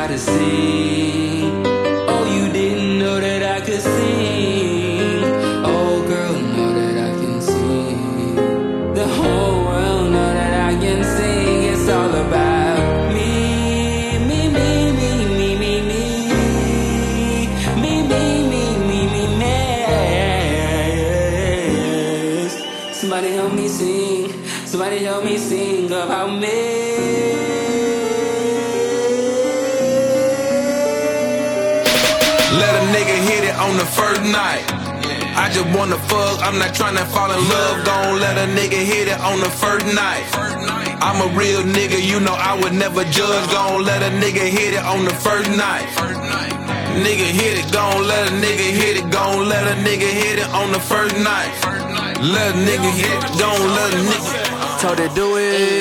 how to sing. Oh, you didn't know that I could sing. Oh, girl, know that I can sing. The whole world know that I can sing. It's all about me, me, me, me, me, me, me, me, me, me, me, me, me. Somebody help me sing. Somebody help me sing about me. Let a nigga hit it on the first night. I just wanna fuck, I'm not tryna fall in love. Gon' let a nigga hit it on the first night. I'm a real nigga, you know I would never judge. Gon' let a nigga hit it on the first night. Nigga hit it, gon' let a nigga hit it. Gon' let a nigga hit it on the first night. Let a nigga hit it, gon' let a nigga. Told her do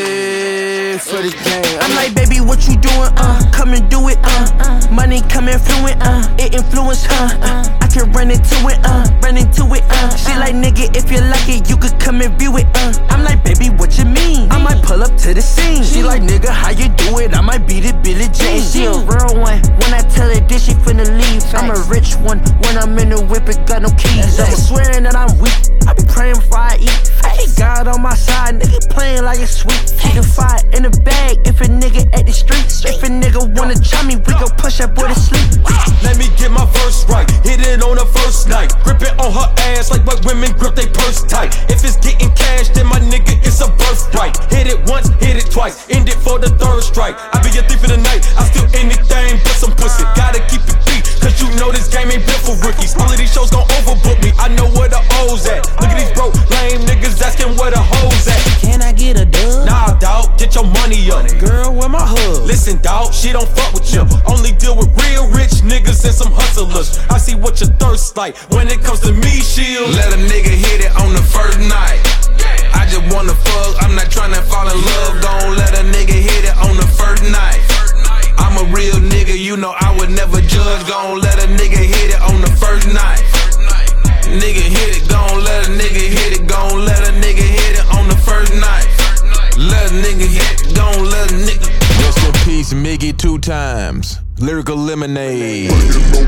it for the game. I'm like, baby, what you doing? Come and do it. Money come influent. It influence her. I can run into it. Run into it. She like, nigga, if you like it, you could come and view it. I'm like, baby, what you mean? I might pull up to the scene. She like, nigga, how you do it? I might beat it, Billie Jean. She a real one. When I tell her this, she finna leave. I'm a rich one. When I'm in the whip, it got no keys. I'm swearing that I'm weak. I be praying before I eat. I keep God on my side, nigga playing like it's sweet. Keep the fire in the bag if a nigga at the streets. If a nigga wanna try me, we gon' push that boy to sleep. Let me get my verse right, hit it on the first night. Grip it on her ass like what women grip they purse tight. If it's getting cash, then my nigga, it's a birthright. Hit it once, hit it twice, end it for the third strike. I be a thief in the night, I steal anything but some pussy. Gotta keep it beat, cause you know this game ain't built for rookies. All of these shows gon' overbook me, I know where the O's at. Look at these broke, lame niggas asking where the hoes at. Can I get a dub? Nah, dawg, get your money up. Girl, where my hug? Listen, dawg, she don't fuck with you. Only deal with real rich niggas and some hustlers. I see what your thirst like when it comes to me, shield. Let a nigga hit it on the first night. I just wanna fuck, I'm not tryna fall in love. Gon' let a nigga hit it on the first night. I'm a real nigga, you know I would never judge. Gon' let a nigga hit it on the first night. Nigga hit it, gon' let a nigga hit it. Gon' let a nigga hit it on the first night. Let a nigga hit it, gon' let a nigga. Rest in peace, Miggy 2 times. Lyrical Lemonade. Yeah.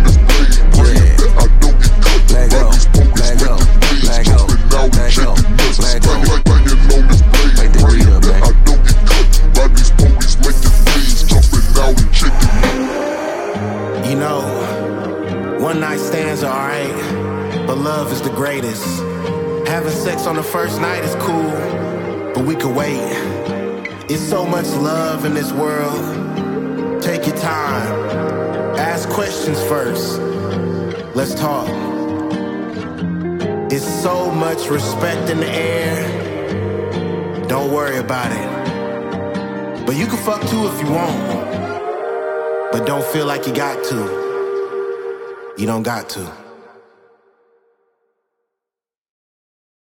Let go, let go, let go, let go, let go. Make the beat up, man. You know, one night stands are alright, but love is the greatest. Having sex on the first night is cool, but we could wait. It's so much love in this world. Take your time. Ask questions first. Let's talk. It's so much respect in the air. Don't worry about it. But you can fuck too if you want. But don't feel like you got to. You don't got to.